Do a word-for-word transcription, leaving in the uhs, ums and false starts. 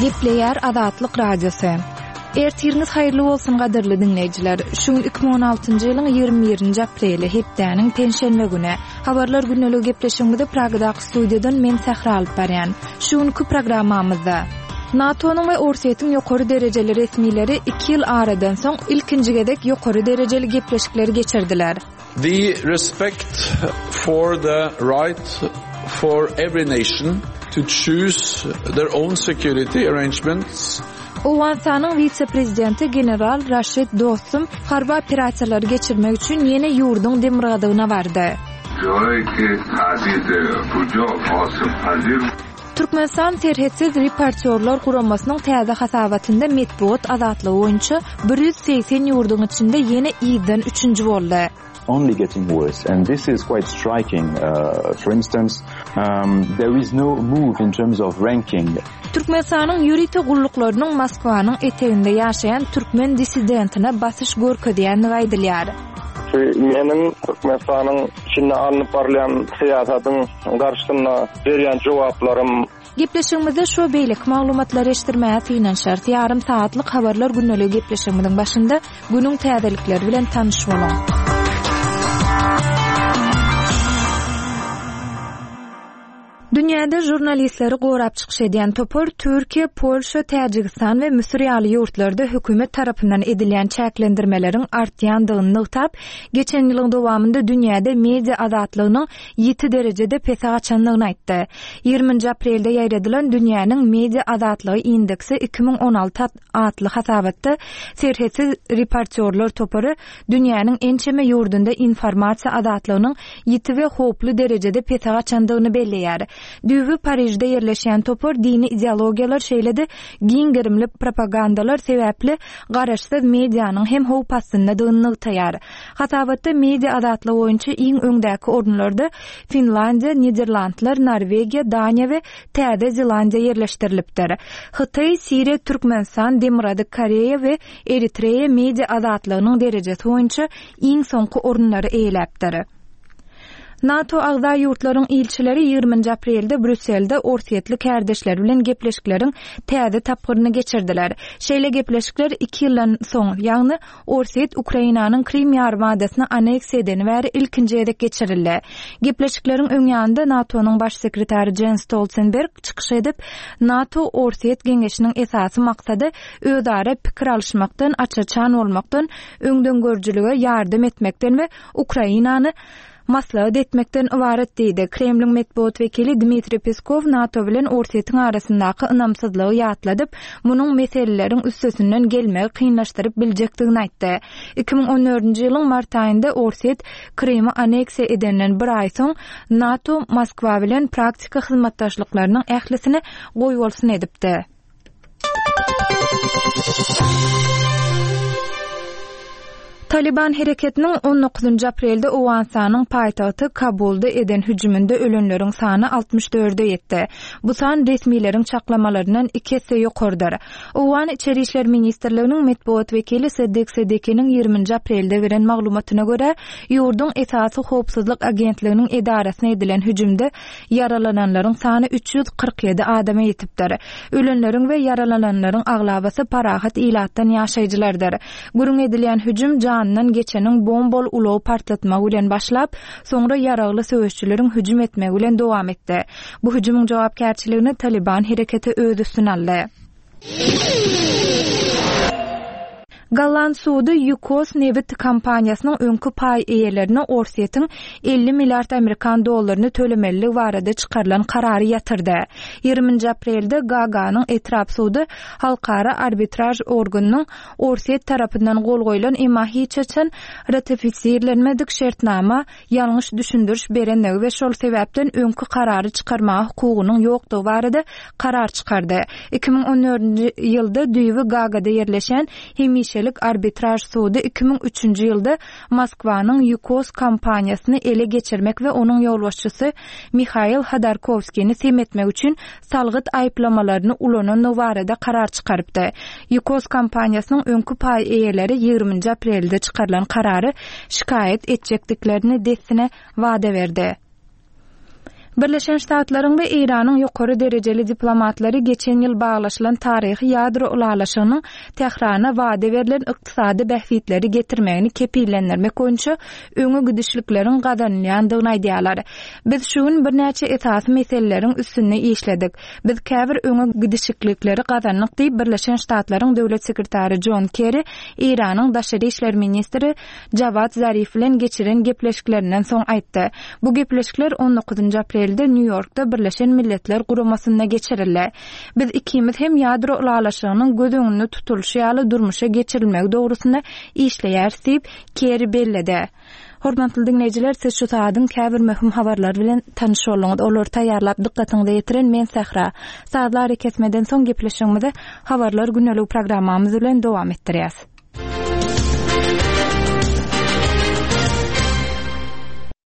Gepleýär Azatlyk Radiosu. Ertiriniz hayırlı bolsun gadyrly dinleýijiler. Şu iki bin on altyncy ýylyň ýygrimi birinji apreli hepdäniň penşenbe güne habarlar günnelik gepleşigimizde Pragadaky studiýadan men Sahra alyp barýan. Şuňky programmamyzda NATO'nun ve Orsiýetiň ýokary derejeli resmileri iki ýyl aradan soň ilkinji gedek ýokary derejeli gepleşikleri geçirdiler. The respect for the right for every nation to choose their own security arrangements. Owensanyň vice-prezidenti general Raşid Dostum harby operasiýalary geçirmek üçin ýene ýurduň demirgadygyna bardy. Türkmenistan terhetsiz reportyorlar guramasynyň täze hasabatynda metbuat azatlygy boýunça bir ýüz seksen ýurduň içinde ýene ýydan üçünji boldy. Only getting worse, and this is quite striking. Uh, for instance, um, there is no move in terms of ranking. Türkmenistanyň ýüriti gulluklarının Moskwanyň eteginde ýaşaýan türkmen dissidentine basyş görkezýäni gaýdylýar. Meniň Türkmenistanyň içinde alınıp barýan syýasatyň garşysyna berýän jogaplarym. Gepleşigimizde şu beýlik maglumatlary eşitdirmäge synan şart. Yarım saatlyk habarlar günnelik gepleşigimiziň başynda günüň täzelikleri bilen tanyş bolan. Dünyada jurnalistleri gorap çykyş edýän topar Türkiýe, Polşa, Täjikistan we Misir ýaly ýurtlarda hökümet tarapyndan edilýän çäklendirmeleriň artýandygyny nykap, geçen ýylyň dowamında dünýäde media azatlygynyň ýeti derejede pese açanlygyny aýtdy. ýygrimi aprelde ýaýradylan dünýäniň media azatlygy indeksi iki bin on alty adly hasabatda serhetsiz reportyorlar topary dünýäniň ençeme ýurdunda informasiýa azatlygynyň ýeti we hoply derejede pese açandygyny belleýär. Düýbi Parijde ýerleşýän topar dini ideologiýalar şeýlede giňgerimli propagandalar sebäpli garaşsyz medianyň hem howpasyndadygyny taýar. Hasabatda media azatlygy boýunça iň öňdäki orunlarda Finlandiýa, Niderlandlar, Norwegiýa, Daniýa we Täze Zelandiýa ýerleşdirilipdir. Hytaý, Siriýa, Türkmenistan, Demirady Koreýa we Eritreýa media azatlygynyň derejesi boýunça iň soňky orunlary eýläpdir. NATO agza ýurtlaryň ilçileri ýygrimi aprelde Brüsselde Orsiýetli kärdeşler bilen gepleşikleriň täze tapgyryny geçirdiler. Şeýle gepleşikler iki ýyldan soň, ýagny Orsiýet Ukrainanyň Krim ýarymadasyna anneksiýa edeni bäri ilkinji edek geçirildi. Gepleşikleriň öňýände NATO'nyň baş sekretary Jens Stoltenberg çykyş edip, NATO Orsiýet geňeşiniň esasy maksady özara pikir alşmakdan, açaçan bolmakdan, öňden görjülüge ýardym etmekden we Ukrainany maslahat etmekden ibaret diýdi. Kremliň metbuat wekili Dmitri Peskov NATO bilen Orsiýetiň arasyndaky ynamsyzlygy ýatladyp, munyň meseleleriň üstesinden gelmegi kynlaşdyryp biljekdigini aýtdy. iki bin on dördünji ýylyň mart aýynda Orsiýet Krimi anneksiýa edenden bir aý soň NATO Moskwa bilen praktika hyzmatdaşlyklarynyň ählisini goýbolsun edipdi. Taliban hereketiniň on dokuzunji aprelde Owensanyň paýtagty Kabulda eden hüjüminde ölenleriň sany altmış dörde ýetdi. Bu san resmiýetiň çaklamalaryndan iki hisse ýokardyr. Owan Içeri işler ministrliginiň metbuat wekili Sedek Sedekiniň ýygrimi aprelde beren maglumatyna görä, ýurduň esasy howpsuzlyk agentliginiň edarasyna edilen hüjümde yaralananlaryň sany üç ýüz kırk ýedi adama ýetipdir. Ölenleriň we yaralananlaryň aglabasy parahat ilatdan ýaşaýjylardyr. Gurun edilen hüjüm nan geçeniň bombol ulow partlatmagy bilen başlap, soňra ýaragly söwüşçüleriň hüjüm etmegi bilen dowam etdi. Bu hüjümüň jogapkärçiligini Taliban hereketi öz üstüne aldy. Gallan suudy Yukos Nevit kampaniýasynyň öňkü paý eýelerine Orsiýetiň elli milliard Amerikan dollaryny tölemeligi barada çykarylan karary ýatyrdy. ýygrimi aprelde Gaganyň etrap suudy halkara arbitraj organynyň Orsiýet tarapyndan gol goýulan emma hiç üçin ratifisiýerlenmedik şertnama ýalňyş düşündiriş berendigi we şol sebäpden öňkü karary çykarma hukugynyň ýokdugy barada karar çykardy. iki bin on dördünji ýylda düýbi Gagada ýerleşen hemişe arbitraj suudy iki bin üçünji ýylda Moskwanyň Yukos kampaniýasyny ele geçirmek we onuň ýolbaşçysy Mikhail Khodorkovskiýni semetmek üçin salgyt aýplamalaryny ulanan barada karar çykarypdy. Yukos kampaniýasynyň öňkü paý eýeleri ýygrimi aprelde çykarylan karary şikayet etjekdiklerini desine wada berdi. Birleşen Ştatlaryň we Iranyň ýokary derejeli diplomatlary geçen ýyl baglaşylan taryhy ýadro ulalaşygynyň Tehrana wada berilen ykdysady bähwitleri getirmegini kepillendirmek boýunça öňe gidişlikleriň gadanlýandygyny aýdýarlar. Biz şu gün bir näçe esas meseleleriň üstünde işledik. Biz käbir öňe gidişlikleri gadanlyk diýip Birleşen Ştatlaryň döwlet sekretary John Kerry, Iranyň daşary işler ministri Javad Zarif bilen geçiren gepleşiklerinden soň aýtdy. Bu gepleşikler on dokuzunçy aprelde New York'ta Birleşen Milletler Guramasynda geçirildi. Biz ikimiz hem ýadro ulalaşygynyň göz öňünde tutulşy ýaly durmuşa geçirilmegi dogrusynda işleýär diýip Kerry bellidi. Hormatly dinleýijiler, siz şu saýdyň käbir möhüm habarlar bilen tanyş bolýaňyz. Olar taýýarlap dikkatiňizi ýetiren men Sahra. Saatlar kesmeden soň gepleşigimizi habarlar günnelik programmamyz bilen dowam etdirýäs.